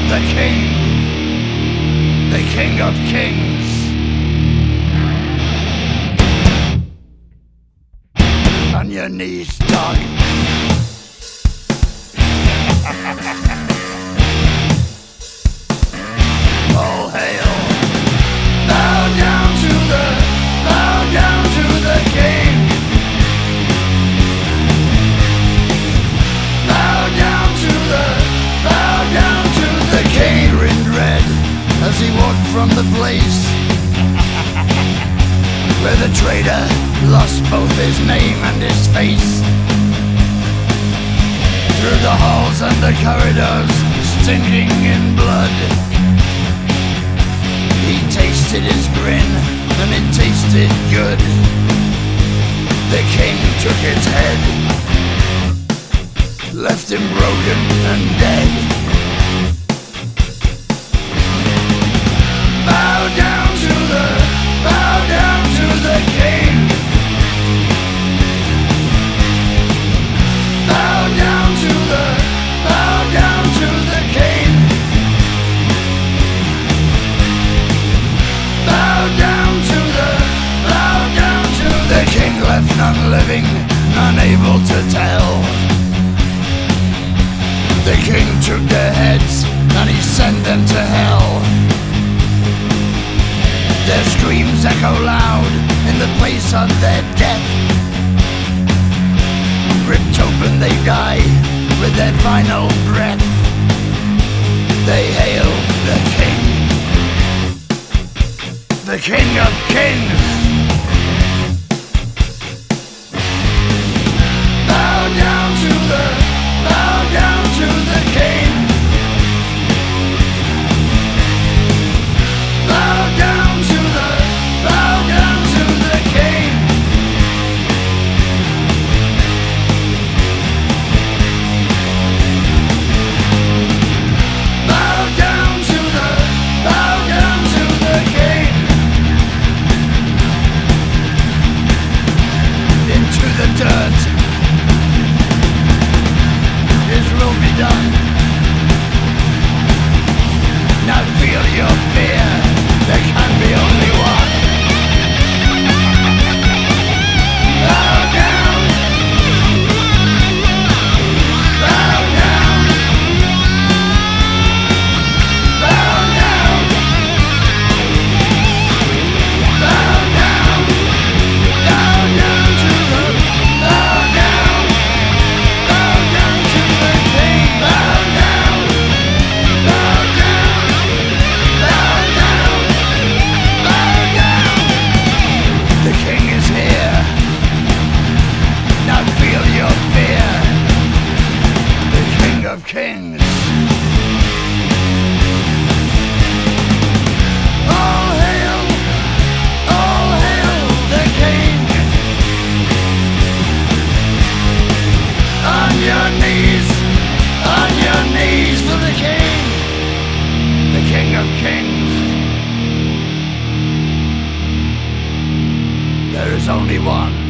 the King of Kings. On your knees, dog. All hail. Bow down to the King. Bow down to the King. Grinned red as he walked from the place where the traitor lost both his name and his face. Through the halls and the corridors, stinking in blood, he tasted his grin, and it tasted good. The King took his head, left him broken and dead. Bow down to the King. Bow down to the King. Bow down to the King. Left none living, unable to tell. The King took their heads and he sent them to hell. Their screams echo loud in the place of their death. Ripped open they die with their final breath. They hail the King of Kings. Bow down to the King. Bow down to the King. Bow down to the King. Into the dirt. His will be done. Now feel your fear. There can be only one. Bow down. Bow down. Bow down. Bow down. Bow down to the. Bow down. Bow down to the King. Bow down. Bow down. Bow down. Bow down. The King is here. Now feel your fear. The King of Kings. All hail the King. On your knees for the King. The King of Kings. There is only one.